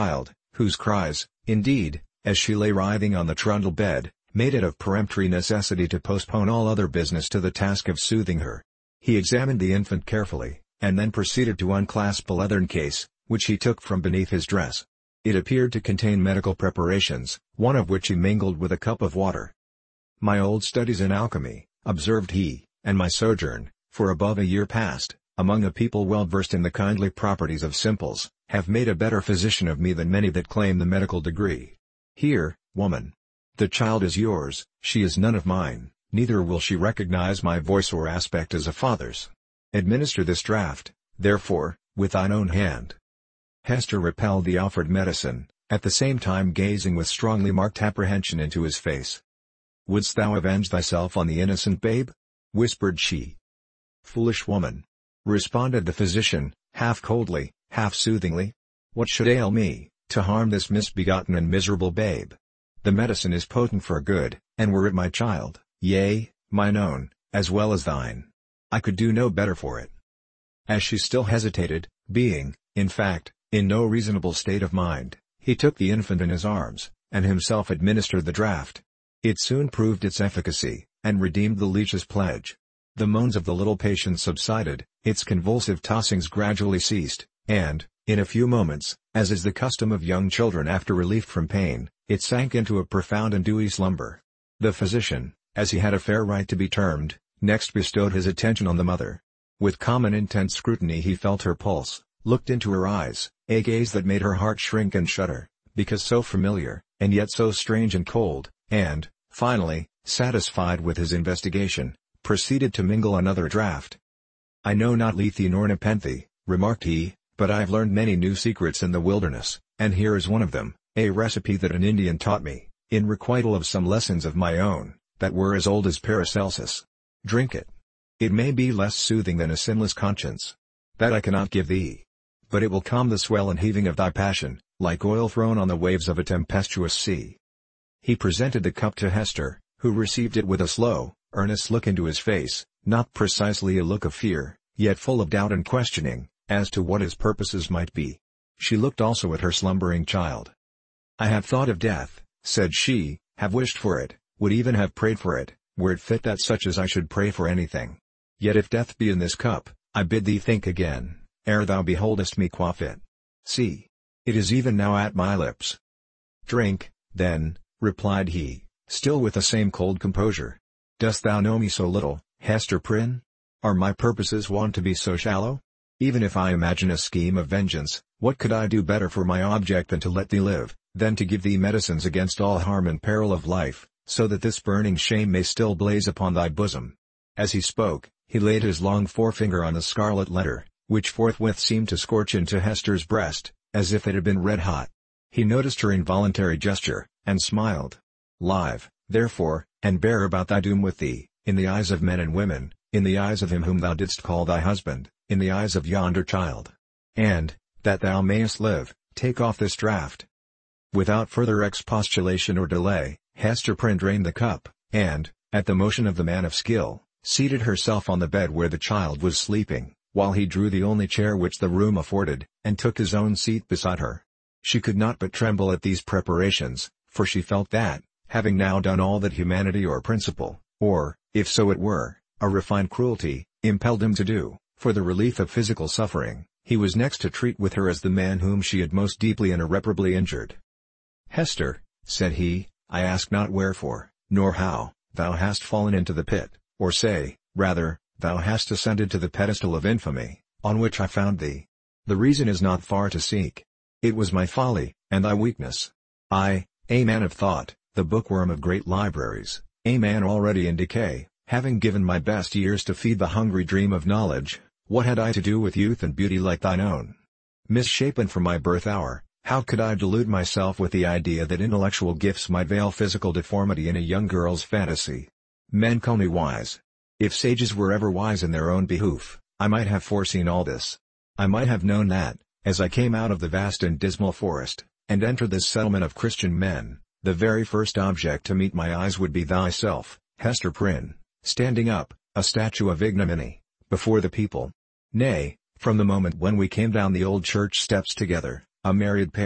whose cries, indeed, as she lay writhing on the trundle bed, made it of peremptory necessity to postpone all other business to the task of soothing her. He examined the infant carefully, and then proceeded to unclasp a leathern case, which he took from beneath his dress. It appeared to contain medical preparations, one of which he mingled with a cup of water. "My old studies in alchemy," observed he, "and my sojourn, for above a year past, among a people well versed in the kindly properties of simples, have made a better physician of me than many that claim the medical degree. Here, woman. The child is yours, she is none of mine, neither will she recognize my voice or aspect as a father's. Administer this draught, therefore, with thine own hand." Hester repelled the offered medicine, at the same time gazing with strongly marked apprehension into his face. "Wouldst thou avenge thyself on the innocent babe?" whispered she. "Foolish woman!" responded the physician, half coldly, half soothingly. "What should ail me, to harm this misbegotten and miserable babe? The medicine is potent for good, and were it my child, yea, mine own, as well as thine, I could do no better for it." As she still hesitated, being, in fact, in no reasonable state of mind, he took the infant in his arms, and himself administered the draught. It soon proved its efficacy, and redeemed the leech's pledge. The moans of the little patient subsided, its convulsive tossings gradually ceased, and, in a few moments, as is the custom of young children after relief from pain, it sank into a profound and dewy slumber. The physician, as he had a fair right to be termed, next bestowed his attention on the mother. With common intense scrutiny he felt her pulse, looked into her eyes, a gaze that made her heart shrink and shudder, because so familiar, and yet so strange and cold, and, finally, satisfied with his investigation, proceeded to mingle another draught. "I know not Lethe nor Nepenthe," remarked he, "but I have learned many new secrets in the wilderness, and here is one of them, a recipe that an Indian taught me, in requital of some lessons of my own, that were as old as Paracelsus. Drink it. It may be less soothing than a sinless conscience. That I cannot give thee. But it will calm the swell and heaving of thy passion, like oil thrown on the waves of a tempestuous sea." He presented the cup to Hester, who received it with a slow, earnest look into his face, not precisely a look of fear, yet full of doubt and questioning, as to what his purposes might be. She looked also at her slumbering child. "I have thought of death," said she, "have wished for it, would even have prayed for it, were it fit that such as I should pray for anything. Yet if death be in this cup, I bid thee think again, ere thou beholdest me quaff it. See! It is even now at my lips." "Drink, then," replied he, still with the same cold composure. "Dost thou know me so little, Hester Prynne? Are my purposes wont to be so shallow? Even if I imagine a scheme of vengeance, what could I do better for my object than to let thee live, than to give thee medicines against all harm and peril of life, so that this burning shame may still blaze upon thy bosom?" As he spoke, he laid his long forefinger on the scarlet letter, which forthwith seemed to scorch into Hester's breast, as if it had been red hot. He noticed her involuntary gesture, and smiled. "Live, therefore, and bear about thy doom with thee, in the eyes of men and women, in the eyes of him whom thou didst call thy husband, in the eyes of yonder child. And, that thou mayest live, take off this draught." Without further expostulation or delay, Hester Prynne drained the cup, and, at the motion of the man of skill, seated herself on the bed where the child was sleeping, while he drew the only chair which the room afforded, and took his own seat beside her. She could not but tremble at these preparations, for she felt that, having now done all that humanity or principle, or, if so it were, a refined cruelty, impelled him to do, for the relief of physical suffering, he was next to treat with her as the man whom she had most deeply and irreparably injured. "Hester," said he, "I ask not wherefore, nor how, thou hast fallen into the pit, or say, rather, thou hast ascended to the pedestal of infamy, on which I found thee. The reason is not far to seek. It was my folly, and thy weakness. I, a man of thought, the bookworm of great libraries, a man already in decay, having given my best years to feed the hungry dream of knowledge, what had I to do with youth and beauty like thine own? Misshapen from my birth hour, how could I delude myself with the idea that intellectual gifts might veil physical deformity in a young girl's fantasy? Men call me wise. If sages were ever wise in their own behoof, I might have foreseen all this. I might have known that, as I came out of the vast and dismal forest, and entered this settlement of Christian men, the very first object to meet my eyes would be thyself, Hester Prynne, standing up, a statue of ignominy, before the people. Nay, from the moment when we came down the old church steps together, a married pair,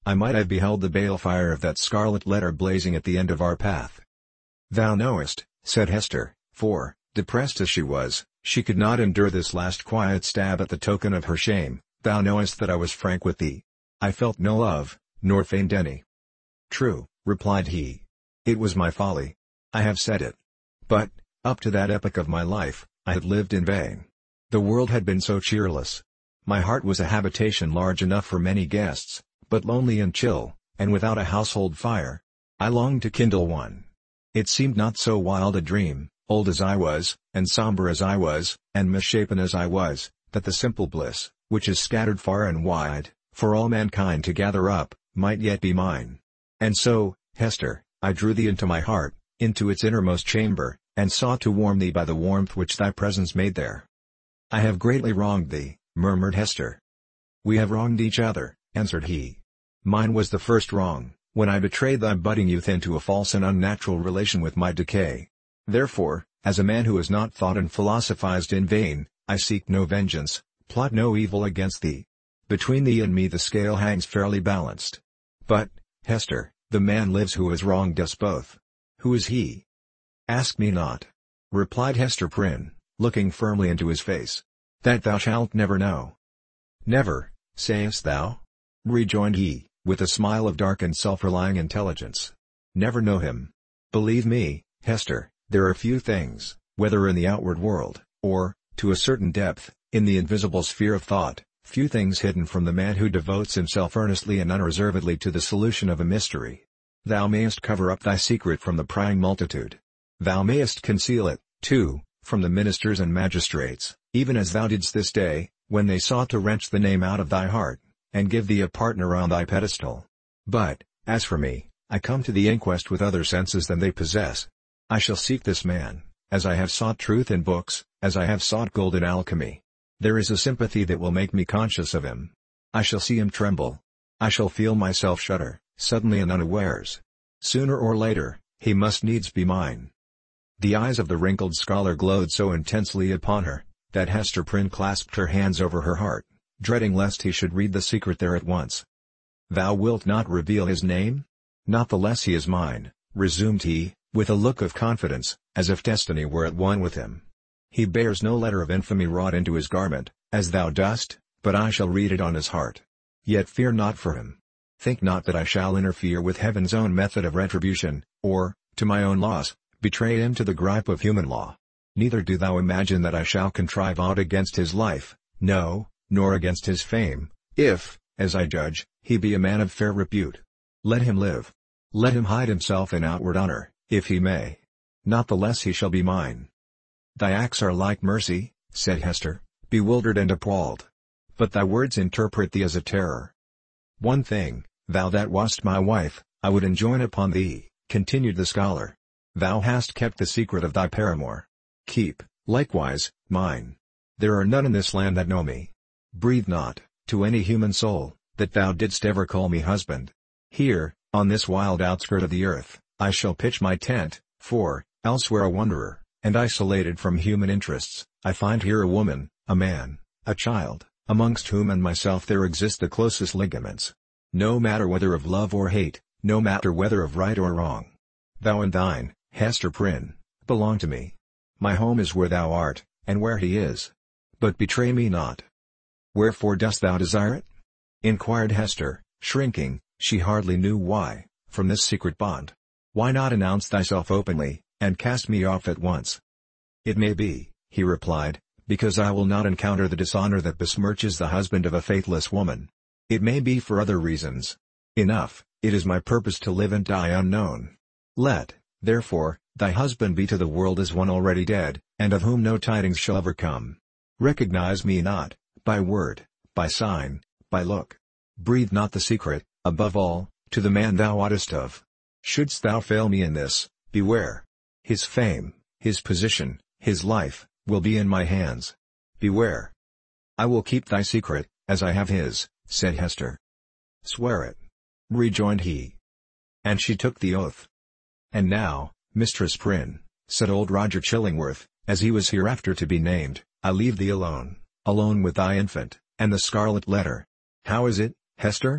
I might have beheld the balefire of that scarlet letter blazing at the end of our path. Thou knowest, said Hester, for, depressed as she was, she could not endure this last quiet stab at the token of her shame, thou knowest that I was frank with thee. I felt no love, nor feigned any. True, replied he. It was my folly. I have said it. But, up to that epoch of my life, I had lived in vain. The world had been so cheerless. My heart was a habitation large enough for many guests, but lonely and chill, and without a household fire. I longed to kindle one. It seemed not so wild a dream, old as I was, and somber as I was, and misshapen as I was, that the simple bliss, which is scattered far and wide, for all mankind to gather up, might yet be mine. And so, Hester, I drew thee into my heart, into its innermost chamber, and sought to warm thee by the warmth which thy presence made there. I have greatly wronged thee, murmured Hester. We have wronged each other, answered he. Mine was the first wrong, when I betrayed thy budding youth into a false and unnatural relation with my decay. Therefore, as a man who has not thought and philosophized in vain, I seek no vengeance, plot no evil against thee. Between thee and me the scale hangs fairly balanced. But, Hester, the man lives who has wronged us both. Who is he? Ask me not, replied Hester Prynne, looking firmly into his face. That thou shalt never know. Never, sayest thou? Rejoined he, with a smile of dark and self-relying intelligence. Never know him. Believe me, Hester, there are few things, whether in the outward world, or, to a certain depth, in the invisible sphere of thought, few things hidden from the man who devotes himself earnestly and unreservedly to the solution of a mystery. Thou mayest cover up thy secret from the prying multitude. Thou mayest conceal it, too, from the ministers and magistrates, even as thou didst this day, when they sought to wrench the name out of thy heart, and give thee a partner on thy pedestal. But, as for me, I come to the inquest with other senses than they possess. I shall seek this man, as I have sought truth in books, as I have sought gold in alchemy. There is a sympathy that will make me conscious of him. I shall see him tremble. I shall feel myself shudder, suddenly and unawares. Sooner or later, he must needs be mine. The eyes of the wrinkled scholar glowed so intensely upon her, that Hester Prynne clasped her hands over her heart, dreading lest he should read the secret there at once. Thou wilt not reveal his name? Not the less he is mine, resumed he, with a look of confidence, as if destiny were at one with him. He bears no letter of infamy wrought into his garment, as thou dost, but I shall read it on his heart. Yet fear not for him. Think not that I shall interfere with heaven's own method of retribution, or, to my own loss, betray him to the gripe of human law. Neither do thou imagine that I shall contrive aught against his life, no, nor against his fame, if, as I judge, he be a man of fair repute. Let him live. Let him hide himself in outward honor, if he may. Not the less he shall be mine. Thy acts are like mercy, said Hester, bewildered and appalled. But thy words interpret thee as a terror. One thing, thou that wast my wife, I would enjoin upon thee, continued the scholar. Thou hast kept the secret of thy paramour. Keep, likewise, mine. There are none in this land that know me. Breathe not, to any human soul, that thou didst ever call me husband. Here, on this wild outskirt of the earth, I shall pitch my tent, for, elsewhere a wanderer, and isolated from human interests, I find here a woman, a man, a child, amongst whom and myself there exist the closest ligaments. No matter whether of love or hate, no matter whether of right or wrong. Thou and thine, Hester Prynne, belong to me. My home is where thou art, and where he is. But betray me not. Wherefore dost thou desire it? Inquired Hester, shrinking, she hardly knew why, from this secret bond. Why not announce thyself openly, and cast me off at once? It may be, he replied, because I will not encounter the dishonor that besmirches the husband of a faithless woman. It may be for other reasons. Enough, it is my purpose to live and die unknown. Let, therefore, thy husband be to the world as one already dead, and of whom no tidings shall ever come. Recognize me not, by word, by sign, by look. Breathe not the secret, above all, to the man thou oughtest of. Shouldst thou fail me in this, beware. His fame, his position, his life, will be in my hands. Beware. I will keep thy secret, as I have his, said Hester. Swear it, rejoined he. And she took the oath. And now, Mistress Prynne, said old Roger Chillingworth, as he was hereafter to be named, I leave thee alone, alone with thy infant, and the scarlet letter. How is it, Hester?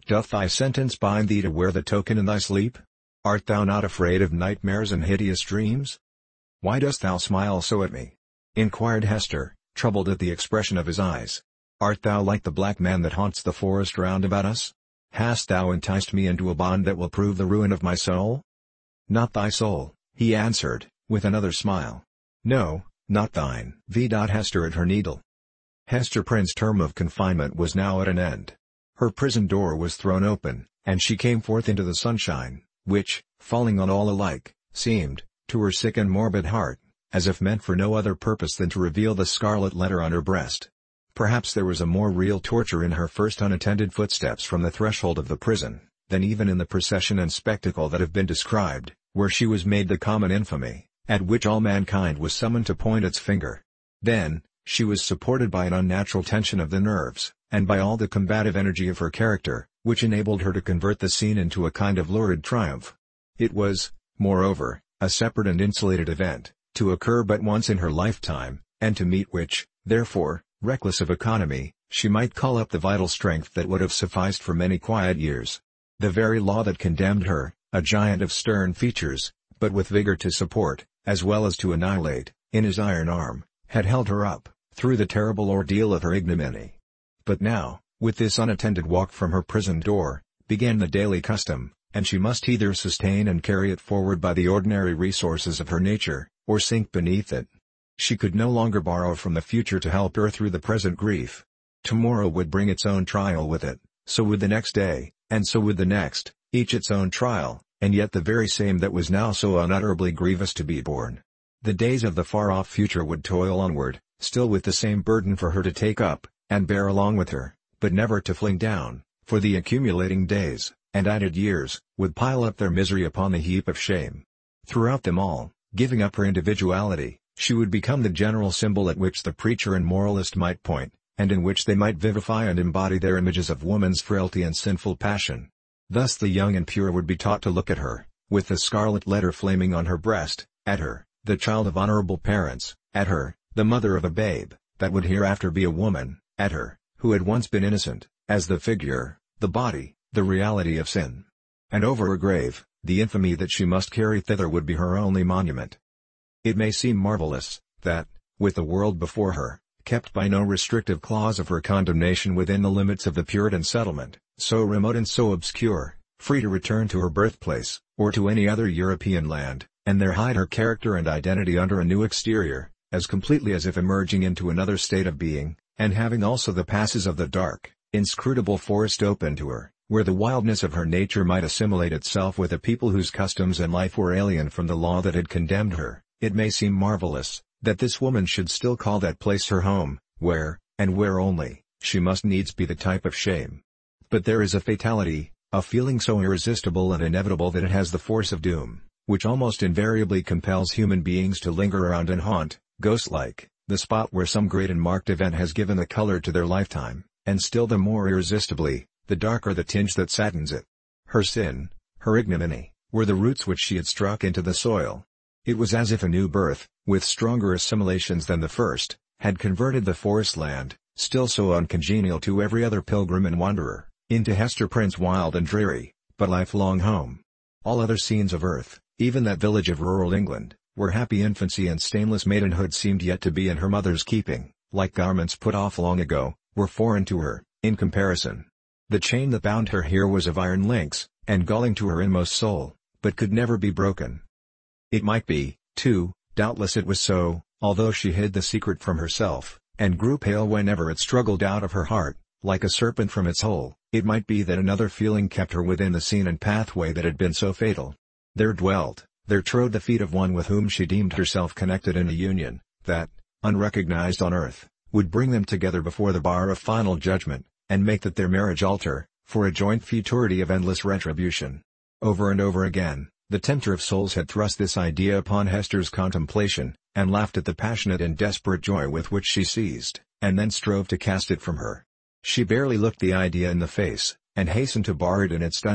Doth thy sentence bind thee to wear the token in thy sleep? Art thou not afraid of nightmares and hideous dreams? Why dost thou smile so at me? Inquired Hester, troubled at the expression of his eyes. Art thou like the black man that haunts the forest round about us? Hast thou enticed me into a bond that will prove the ruin of my soul? Not thy soul, he answered, with another smile. No, not thine. V. Hester at her needle. Hester Prynne's term of confinement was now at an end. Her prison door was thrown open, and she came forth into the sunshine, which, falling on all alike, seemed, to her sick and morbid heart, as if meant for no other purpose than to reveal the scarlet letter on her breast. Perhaps there was a more real torture in her first unattended footsteps from the threshold of the prison, than even in the procession and spectacle that have been described, where she was made the common infamy, at which all mankind was summoned to point its finger. Then, she was supported by an unnatural tension of the nerves, and by all the combative energy of her character, which enabled her to convert the scene into a kind of lurid triumph. It was, moreover, a separate and insulated event, to occur but once in her lifetime, and to meet which, therefore, reckless of economy, she might call up the vital strength that would have sufficed for many quiet years. The very law that condemned her, a giant of stern features, but with vigor to support, as well as to annihilate, in his iron arm, had held her up, through the terrible ordeal of her ignominy. But now, with this unattended walk from her prison door, began the daily custom, and she must either sustain and carry it forward by the ordinary resources of her nature, or sink beneath it. She could no longer borrow from the future to help her through the present grief. Tomorrow would bring its own trial with it, so would the next day, and so would the next, each its own trial, and yet the very same that was now so unutterably grievous to be borne. The days of the far-off future would toil onward, still with the same burden for her to take up, and bear along with her, but never to fling down, for the accumulating days, and added years, would pile up their misery upon the heap of shame. Throughout them all, giving up her individuality, she would become the general symbol at which the preacher and moralist might point, and in which they might vivify and embody their images of woman's frailty and sinful passion. Thus the young and pure would be taught to look at her, with the scarlet letter flaming on her breast, at her, the child of honorable parents, at her, the mother of a babe, that would hereafter be a woman, at her, who had once been innocent, as the figure, the body, the reality of sin. And over her grave, the infamy that she must carry thither would be her only monument. It may seem marvelous, that, with the world before her, kept by no restrictive clause of her condemnation within the limits of the Puritan settlement, so remote and so obscure, free to return to her birthplace, or to any other European land, and there hide her character and identity under a new exterior, as completely as if emerging into another state of being, and having also the passes of the dark, inscrutable forest open to her, where the wildness of her nature might assimilate itself with a people whose customs and life were alien from the law that had condemned her. It may seem marvelous, that this woman should still call that place her home, where, and where only, she must needs be the type of shame. But there is a fatality, a feeling so irresistible and inevitable that it has the force of doom, which almost invariably compels human beings to linger around and haunt, ghost-like, the spot where some great and marked event has given the color to their lifetime, and still the more irresistibly, the darker the tinge that saddens it. Her sin, her ignominy, were the roots which she had struck into the soil. It was as if a new birth, with stronger assimilations than the first, had converted the forest land, still so uncongenial to every other pilgrim and wanderer, into Hester Prynne's wild and dreary, but lifelong home. All other scenes of earth, even that village of rural England, where happy infancy and stainless maidenhood seemed yet to be in her mother's keeping, like garments put off long ago, were foreign to her, in comparison. The chain that bound her here was of iron links, and galling to her inmost soul, but could never be broken. It might be, too, doubtless it was so, although she hid the secret from herself, and grew pale whenever it struggled out of her heart, like a serpent from its hole, it might be that another feeling kept her within the scene and pathway that had been so fatal. There dwelt, there trode the feet of one with whom she deemed herself connected in a union, that, unrecognized on earth, would bring them together before the bar of final judgment, and make that their marriage altar, for a joint futurity of endless retribution. Over and over again, the tempter of souls had thrust this idea upon Hester's contemplation, and laughed at the passionate and desperate joy with which she seized, and then strove to cast it from her. She barely looked the idea in the face, and hastened to bar it in its dungeon.